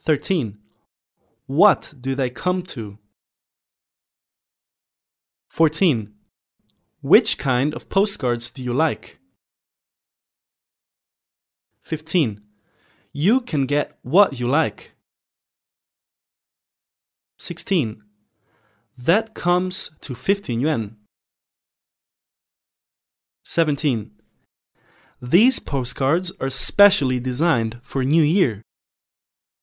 13. What do they come to? 14. Which kind of postcards do you like? 15. You can get what you like. 16. That comes to 15 yuan. 17. These postcards are specially designed for New Year.